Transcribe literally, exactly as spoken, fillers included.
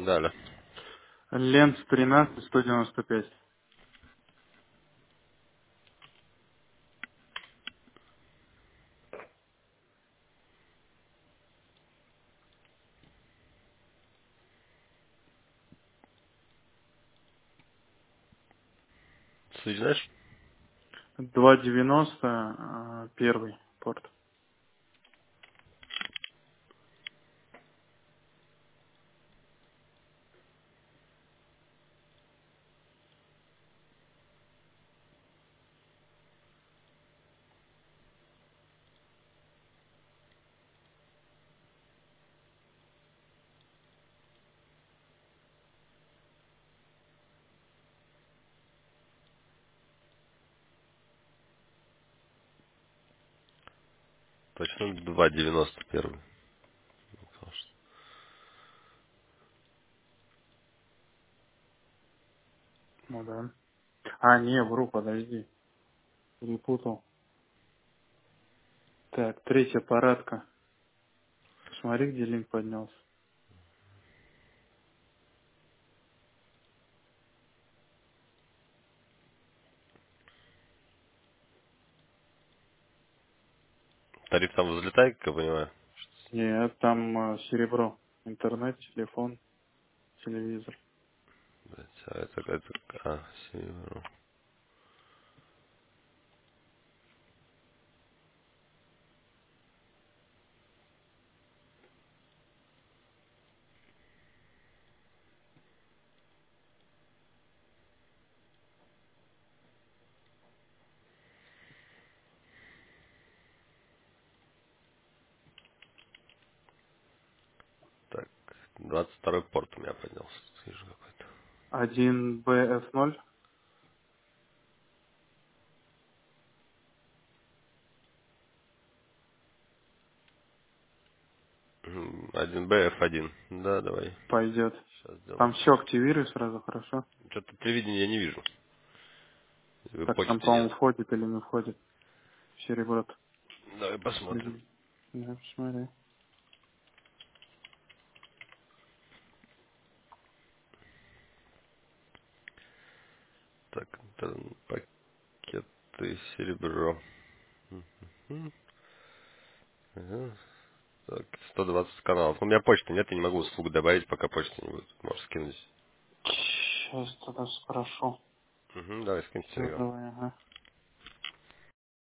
Далее. Ленц тринадцать сто девяносто пять. Соединяешь? два девяносто а, первый порт. Точно два девяносто первый. Ну да. А, не, вру, подожди. Перепутал. Так, третья парадка. Смотри, где линк поднялся. Тариф там взлетает, как я понимаю. Нет, там а, серебро. Интернет, телефон, телевизор. Блядь, а это, это, а, серебро. Так, двадцать второй порт у меня поднялся. Вижу какой-то. один бэ эф ноль. М, один бэ эф один. Да, давай. Пойдет. Сейчас сделаю. Там все активируй сразу, хорошо? Что-то телевидение я не вижу. И Так там, почты нет. по-моему, входит или не входит в серебро. Давай посмотрим. Следи. Да, посмотри. Так, интернет, пакеты, серебро. Мгм. Ага. Так, сто двадцать каналов. У меня почты нет, я не могу услугу добавить, пока почты не будет. Можешь скинуть. Сейчас тогда спрошу. Угу, давай, скиньте Все, телеграм. давай, ага.